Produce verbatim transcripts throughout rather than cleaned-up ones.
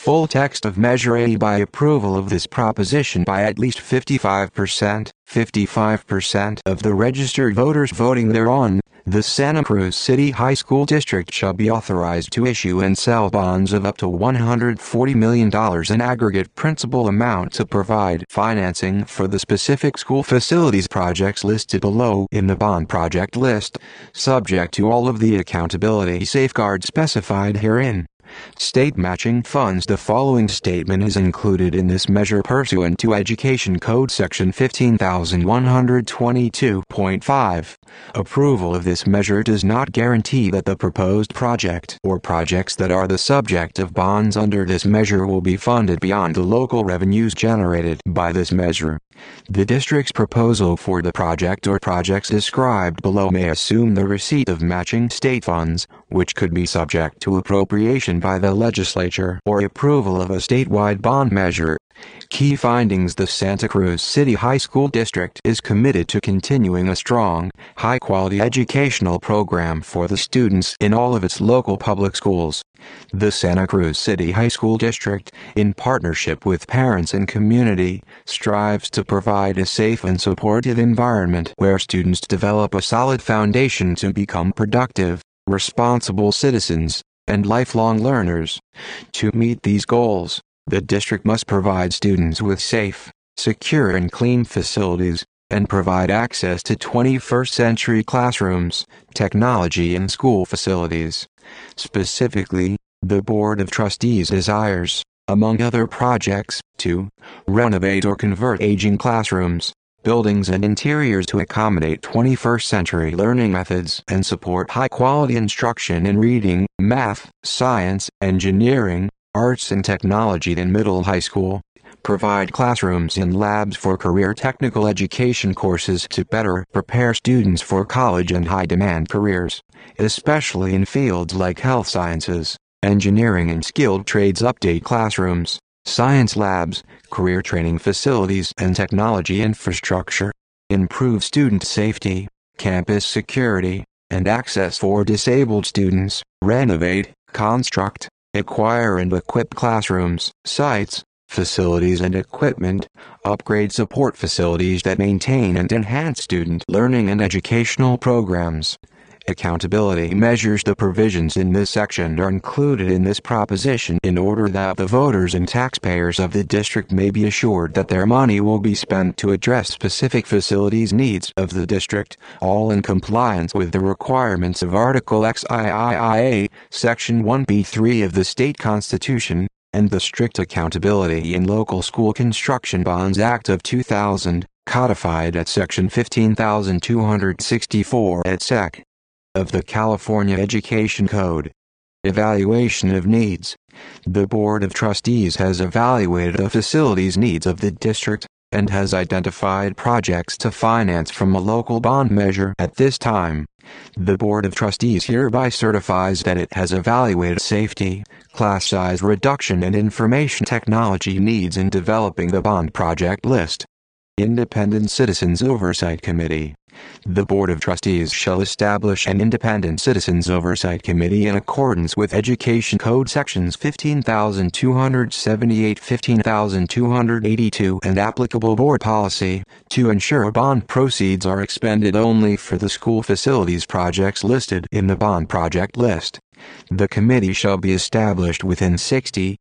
full text of Measure A by approval of this proposition by at least fifty-five percent, fifty-five percent of the registered voters voting thereon, the Santa Cruz City High School District shall be authorized to issue and sell bonds of up to one hundred forty million dollars in aggregate principal amount to provide financing for the specific school facilities projects listed below in the bond project list, subject to all of the accountability safeguards specified herein. State matching funds. The following statement is included in this measure pursuant to Education Code Section fifteen thousand one hundred twenty-two point five. Approval of this measure does not guarantee that the proposed project or projects that are the subject of bonds under this measure will be funded beyond the local revenues generated by this measure. The district's proposal for the project or projects described below may assume the receipt of matching state funds, which could be subject to appropriation by the legislature or approval of a statewide bond measure. Key findings. The Santa Cruz City High School District is committed to continuing a strong, high-quality educational program for the students in all of its local public schools. The Santa Cruz City High School District, in partnership with parents and community, strives to provide a safe and supportive environment where students develop a solid foundation to become productive, responsible citizens, and lifelong learners. To meet these goals, the district must provide students with safe, secure and clean facilities, and provide access to twenty-first century classrooms, technology and school facilities. Specifically, the Board of Trustees desires, among other projects, to renovate or convert aging classrooms, buildings and interiors to accommodate twenty-first century learning methods and support high-quality instruction in reading, math, science, engineering, arts and technology in middle high school, provide classrooms and labs for career technical education courses to better prepare students for college and high-demand careers, especially in fields like health sciences, engineering and skilled trades. Update classrooms, science labs, career training facilities and technology infrastructure, improve student safety, campus security, and access for disabled students, renovate, construct, acquire and equip classrooms, sites, facilities and equipment, upgrade support facilities that maintain and enhance student learning and educational programs. Accountability measures. The provisions in this section are included in this proposition in order that the voters and taxpayers of the district may be assured that their money will be spent to address specific facilities needs of the district, all in compliance with the requirements of Article X I I I A, Section one B three of the state constitution, and the Strict Accountability in Local School Construction Bonds Act of two thousand, codified at Section fifteen thousand two hundred sixty-four et seq. of the California Education Code. Evaluation of needs. The Board of Trustees has evaluated the facilities needs of the district, and has identified projects to finance from a local bond measure. At this time, the Board of Trustees hereby certifies that it has evaluated safety, class size reduction and information technology needs in developing the bond project list. Independent Citizens Oversight Committee. The Board of Trustees shall establish an Independent Citizens Oversight Committee in accordance with Education Code Sections fifteen thousand two hundred seventy-eight, fifteen thousand two hundred eighty-two and applicable board policy, to ensure bond proceeds are expended only for the school facilities projects listed in the bond project list. The committee shall be established within sixty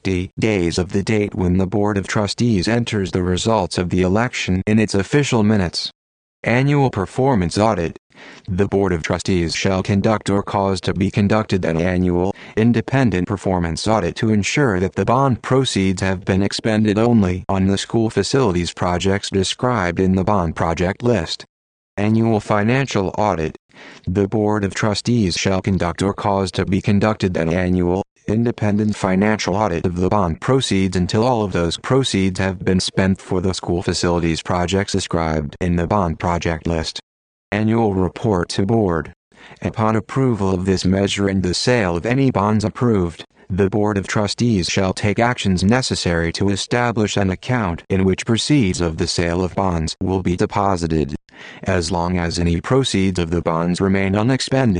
days of the date when the Board of Trustees enters the results of the election in its official minutes. Annual Performance Audit. The Board of Trustees shall conduct or cause to be conducted an annual, independent performance audit to ensure that the bond proceeds have been expended only on the school facilities projects described in the bond project list. Annual Financial Audit. The Board of Trustees shall conduct or cause to be conducted an annual, independent financial audit of the bond proceeds until all of those proceeds have been spent for the school facilities projects described in the bond project list. Annual Report to Board. Upon approval of this measure and the sale of any bonds approved, the Board of Trustees shall take actions necessary to establish an account in which proceeds of the sale of bonds will be deposited. As long as any proceeds of the bonds remain unexpended,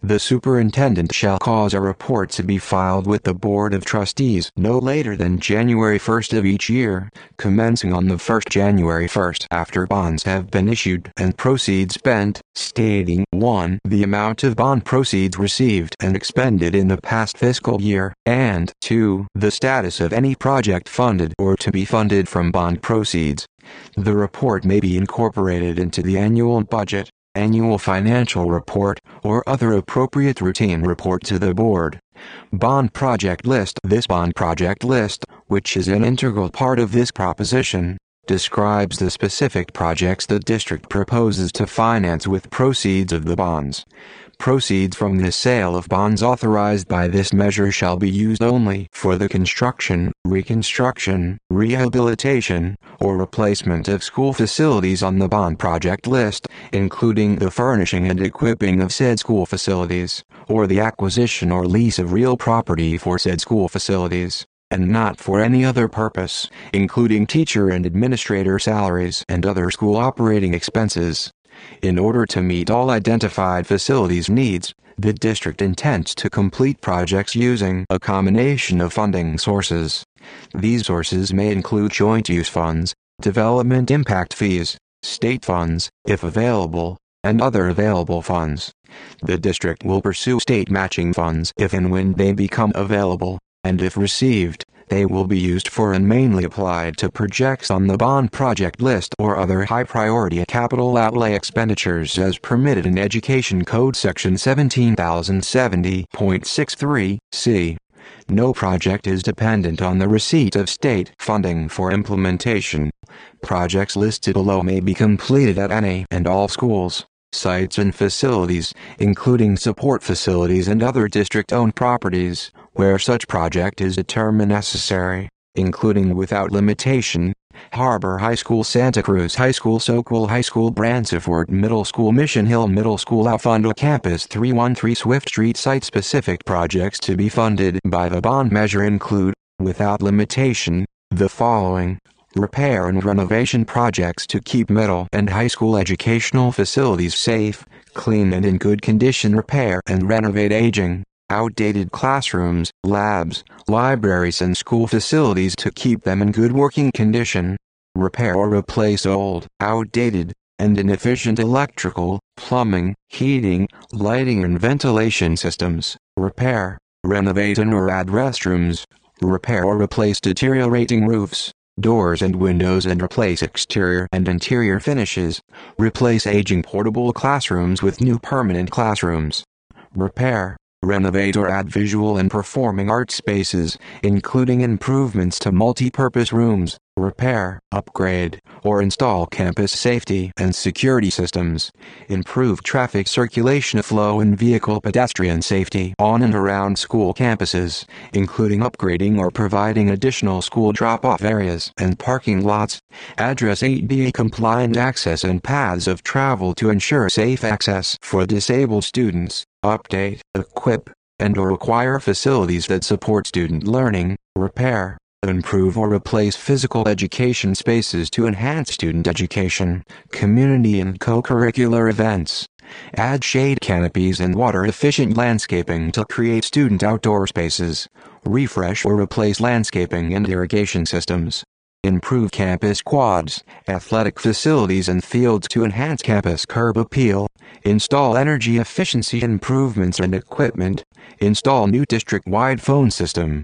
The superintendent shall cause a report to be filed with the Board of Trustees no later than January first of each year, commencing on the first January first after bonds have been issued and proceeds spent, stating one the amount of bond proceeds received and expended in the past fiscal year, and two the status of any project funded or to be funded from bond proceeds. The report may be incorporated into the annual budget, annual financial report, or other appropriate routine report to the board. Bond project list. This bond project list, which is an integral part of this proposition, describes the specific projects the district proposes to finance with proceeds of the bonds. Proceeds from the sale of bonds authorized by this measure shall be used only for the construction, reconstruction, rehabilitation, or replacement of school facilities on the bond project list, including the furnishing and equipping of said school facilities, or the acquisition or lease of real property for said school facilities, and not for any other purpose, including teacher and administrator salaries and other school operating expenses. In order to meet all identified facilities needs, the district intends to complete projects using a combination of funding sources. These sources may include joint use funds, development impact fees, state funds, if available, and other available funds. The district will pursue state matching funds if and when they become available, and if received, they will be used for and mainly applied to projects on the bond project list or other high-priority capital outlay expenditures as permitted in Education Code Section seventeen thousand seventy point six three C. No project is dependent on the receipt of state funding for implementation. Projects listed below may be completed at any and all schools, sites and facilities, including support facilities and other district-owned properties, where such project is determined necessary, including without limitation, Harbor High School, Santa Cruz High School, Soquel High School, Bransford Middle School, Mission Hill Middle School, Alfonso Campus, three one three Swift Street. Site-specific projects to be funded by the bond measure include, without limitation, the following: repair and renovation projects to keep middle and high school educational facilities safe, clean and in good condition. Repair and renovate aging, outdated classrooms, labs, libraries and school facilities to keep them in good working condition. Repair or replace old, outdated, and inefficient electrical, plumbing, heating, lighting and ventilation systems. Repair, renovate and or add restrooms. Repair or replace deteriorating roofs, doors and windows and replace exterior and interior finishes. Replace aging portable classrooms with new permanent classrooms. Repair, renovate or add visual and performing arts spaces, including improvements to multi-purpose rooms. Repair, upgrade, or install campus safety and security systems. Improve traffic circulation flow and vehicle pedestrian safety on and around school campuses, including upgrading or providing additional school drop-off areas and parking lots. Address A D A-compliant access and paths of travel to ensure safe access for disabled students. Update, equip, and or acquire facilities that support student learning. Repair, improve or replace physical education spaces to enhance student education, community and co-curricular events. Add shade canopies and water-efficient landscaping to create student outdoor spaces. Refresh or replace landscaping and irrigation systems. Improve campus quads, athletic facilities and fields to enhance campus curb appeal. Install energy efficiency improvements and equipment. Install new district-wide phone system.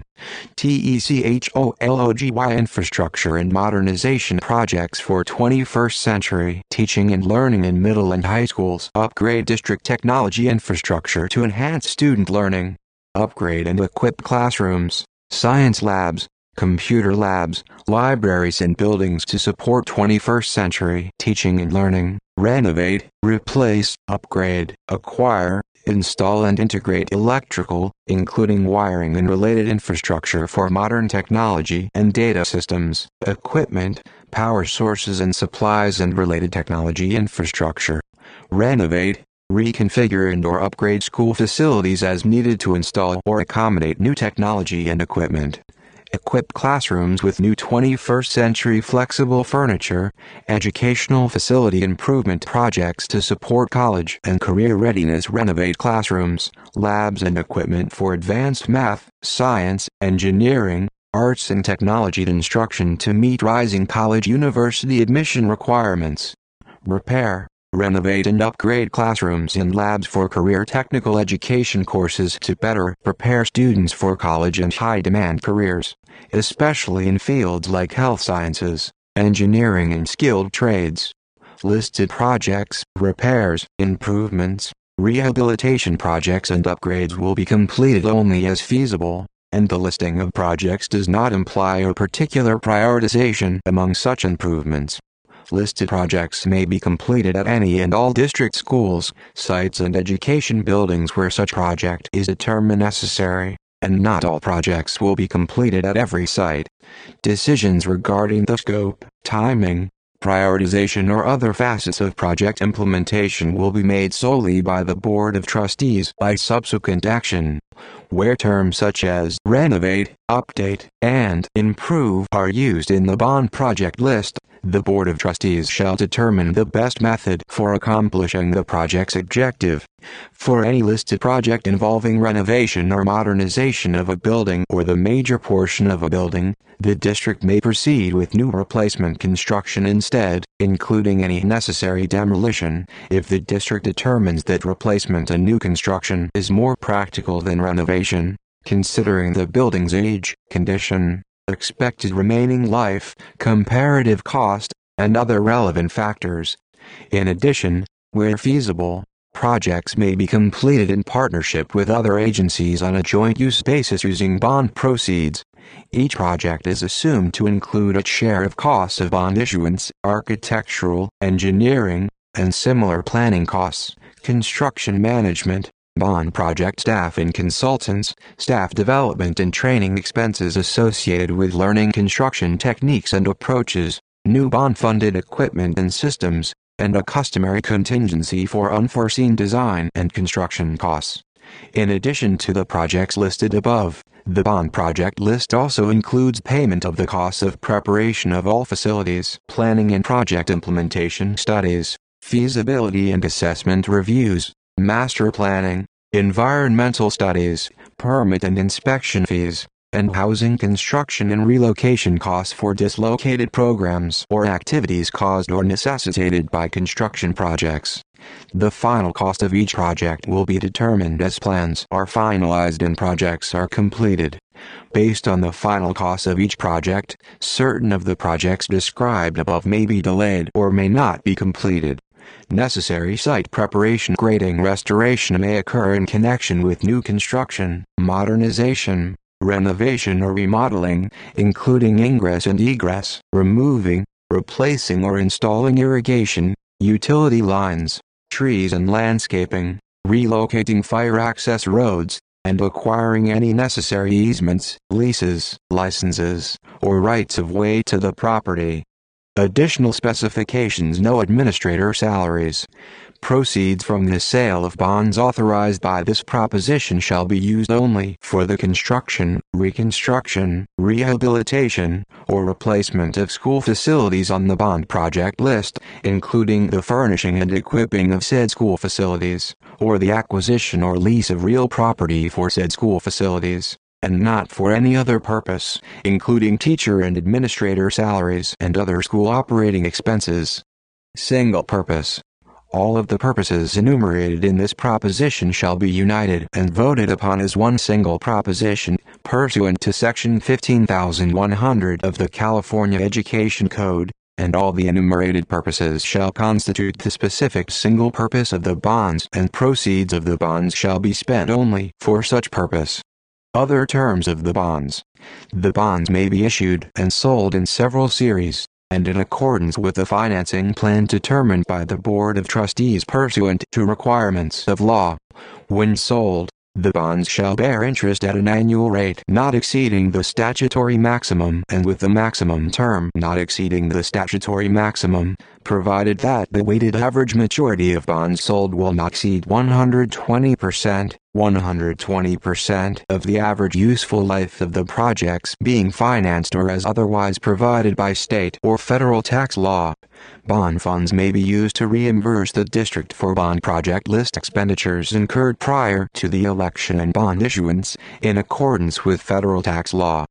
Technology infrastructure and modernization projects for twenty-first century teaching and learning in middle and high schools. Upgrade district technology infrastructure to enhance student learning. Upgrade and equip classrooms, science labs, computer labs, libraries and buildings to support twenty-first century teaching and learning. Renovate, replace, upgrade, acquire, install and integrate electrical, including wiring and related infrastructure for modern technology and data systems, equipment, power sources and supplies and related technology infrastructure. Renovate, reconfigure and or upgrade school facilities as needed to install or accommodate new technology and equipment. equip classrooms with new twenty-first century flexible furniture, educational facility improvement projects to support college and career readiness, renovate classrooms, labs and equipment for advanced math, science, engineering, arts and technology instruction to meet rising college university admission requirements. Repair, renovate and upgrade classrooms and labs for career technical education courses to better prepare students for college and high-demand careers, especially in fields like health sciences, engineering and skilled trades. Listed projects, repairs, improvements, rehabilitation projects and upgrades will be completed only as feasible, and the listing of projects does not imply a particular prioritization among such improvements. Listed projects may be completed at any and all district schools, sites and education buildings where such project is determined necessary, and not all projects will be completed at every site. Decisions regarding the scope, timing, prioritization or other facets of project implementation will be made solely by the Board of Trustees by subsequent action. Where terms such as renovate, update, and improve are used in the bond project list, the Board of Trustees shall determine the best method for accomplishing the project's objective. For any listed project involving renovation or modernization of a building or the major portion of a building, the district may proceed with new replacement construction instead, including any necessary demolition, if the district determines that replacement and new construction is more practical than renovation, considering the building's age, condition, expected remaining life, comparative cost, and other relevant factors. In addition, where feasible, projects may be completed in partnership with other agencies on a joint-use basis using bond proceeds. Each project is assumed to include its share of costs of bond issuance, architectural, engineering, and similar planning costs, construction management, bond project staff and consultants, staff development and training expenses associated with learning construction techniques and approaches, new bond-funded equipment and systems, and a customary contingency for unforeseen design and construction costs. In addition to the projects listed above, the bond project list also includes payment of the costs of preparation of all facilities, planning and project implementation studies, feasibility and assessment reviews, master planning, environmental studies, permit and inspection fees, and housing construction and relocation costs for dislocated programs or activities caused or necessitated by construction projects. The final cost of each project will be determined as plans are finalized and projects are completed. Based on the final cost of each project, certain of the projects described above may be delayed or may not be completed. Necessary site preparation, grading, restoration may occur in connection with new construction, modernization, renovation or remodeling, including ingress and egress, removing, replacing or installing irrigation, utility lines, trees and landscaping, relocating fire access roads, and acquiring any necessary easements, leases, licenses, or rights of way to the property. Additional specifications: no administrator salaries. Proceeds from the sale of bonds authorized by this proposition shall be used only for the construction, reconstruction, rehabilitation, or replacement of school facilities on the bond project list, including the furnishing and equipping of said school facilities, or the acquisition or lease of real property for said school facilities, and not for any other purpose, including teacher and administrator salaries and other school operating expenses. Single purpose. All of the purposes enumerated in this proposition shall be united and voted upon as one single proposition, pursuant to Section fifteen thousand one hundred of the California Education Code, and all the enumerated purposes shall constitute the specific single purpose of the bonds, and proceeds of the bonds shall be spent only for such purpose. Other terms of the bonds. The bonds may be issued and sold in several series, and in accordance with the financing plan determined by the Board of Trustees pursuant to requirements of law. When sold, the bonds shall bear interest at an annual rate not exceeding the statutory maximum and with the maximum term not exceeding the statutory maximum, provided that the weighted average maturity of bonds sold will not exceed one hundred twenty percent, one hundred twenty percent of the average useful life of the projects being financed or as otherwise provided by state or federal tax law. Bond funds may be used to reimburse the district for bond project list expenditures incurred prior to the election and bond issuance, in accordance with federal tax law.